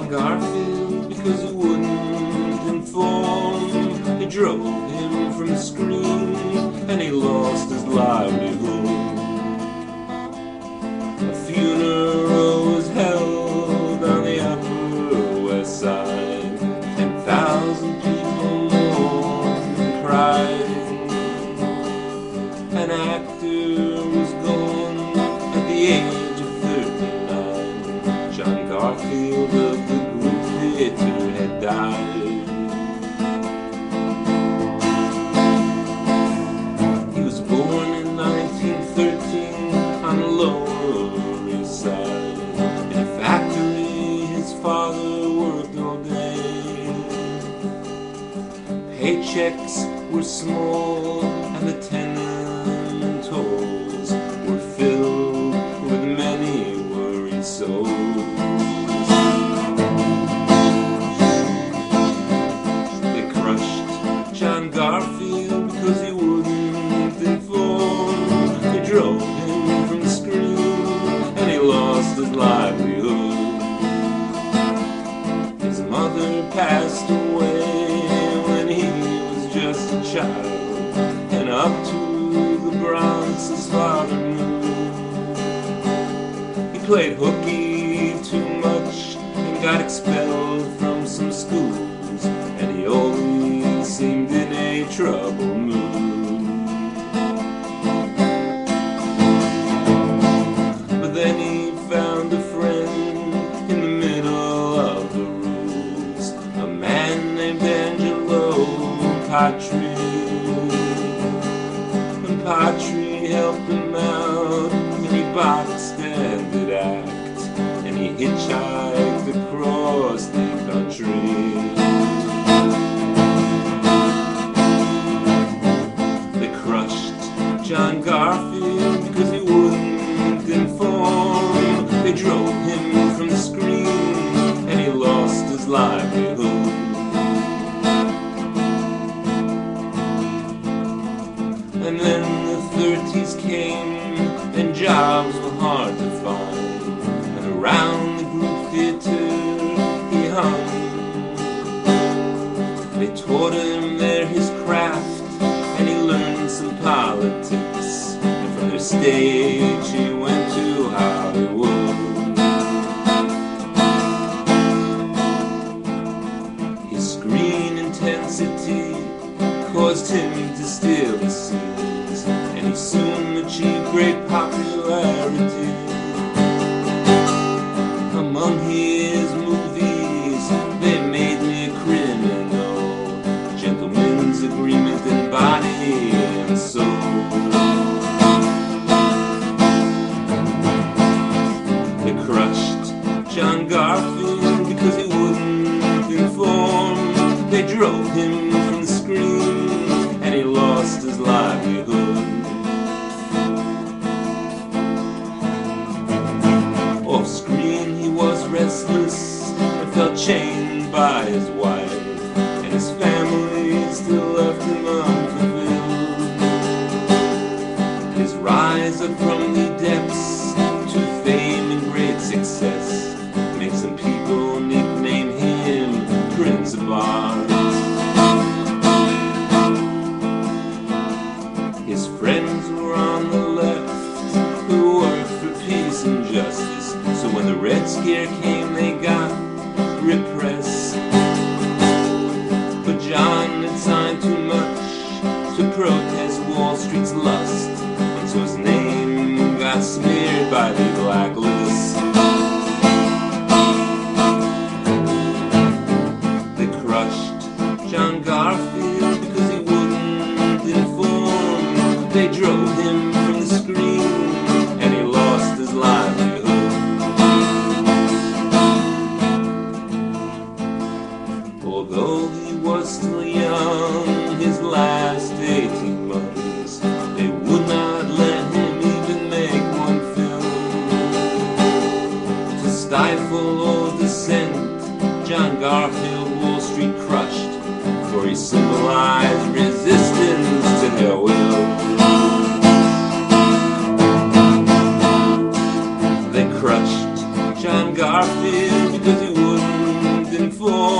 Garfield because he wouldn't inform. They drove him from the screen and he lost his livelihood. A funeral was held on the Upper West Side. 10,000 people mourned and cried. An actor was gone at the age of 39. John Garfield of the group theater had died. He was born in 1913 on the Lower East Side. In a factory his father worked all day. Paychecks were small and the tenement tolls were filled with many worried souls. They crushed John Garfield because he wouldn't inform. They drove him from the screen and he lost his livelihood. His mother passed away when he was just a child, and up to the Bronx his father moved. He played hooky too much and got expelled from some schools, and he always seemed in a troubled mood. But then he found a friend in the middle of the rules, a man named Angelo Patri. And Patri helped him out, and he boxed and did act, and he hitchhiked across the country. They crushed John Garfield because he wouldn't inform. They drove him from the screen and he lost his livelihood. And then the 30s came and jobs were hard to find, and around the group theater he hung. They taught him there his craft and he learned some politics, and from their stage he went to Hollywood. His screen intensity caused him to steal the scenes, and he soon achieved great popularity. Among his movies, They Made Me a Criminal, Gentleman's Agreement, and Body and Soul. They crushed John Garfield because he wouldn't inform. They drove him from the screen and he lost his livelihood. Off screen he was restless and felt chained by his wife, and his family still left him unfulfilled. His rise up from the depths to fame and great success makes some people nickname him Prince of Art. His friends were on the left who worked for peace and justice, so when the Red Scare came they got repressed. But John had signed too much to protest Wall Street's lust, and so his name got smeared by the blacklist. They crushed John Garfield because he wouldn't inform. They drove him from the screen and he lost his livelihood. Although he was still young, his last 18 months, they would not let him even make one film. To stifle all dissent, John Garfield Wall Street crushed, for he symbolized resistance to their will. They crushed John Garfield because he wouldn't before.